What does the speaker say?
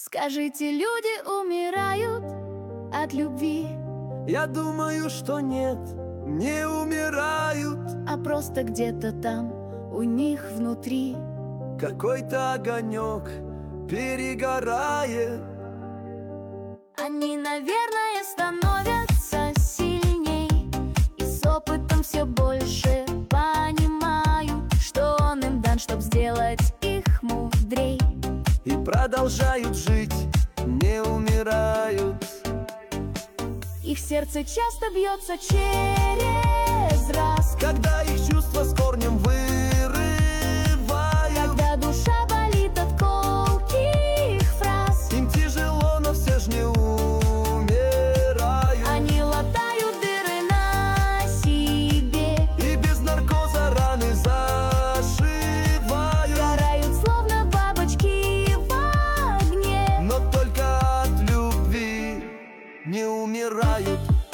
Скажите, люди умирают от любви? Я думаю, что нет, не умирают. А просто где-то там у них внутри Какой-то огонек перегорает. они, наверное, становятся сильней и с опытом все больше понимают, что он им дан, чтоб сделать их мудрей. И продолжают жить, не умирают. Их сердце часто бьется через раз, Когда их чувства с корнем вырывают. когда душа болит от колких фраз. Им тяжело, но все ж не умирают. Они латают дыры на себе И без наркоза раны зашивают. горают, словно бабочки в огне. Но только от любви не умирают.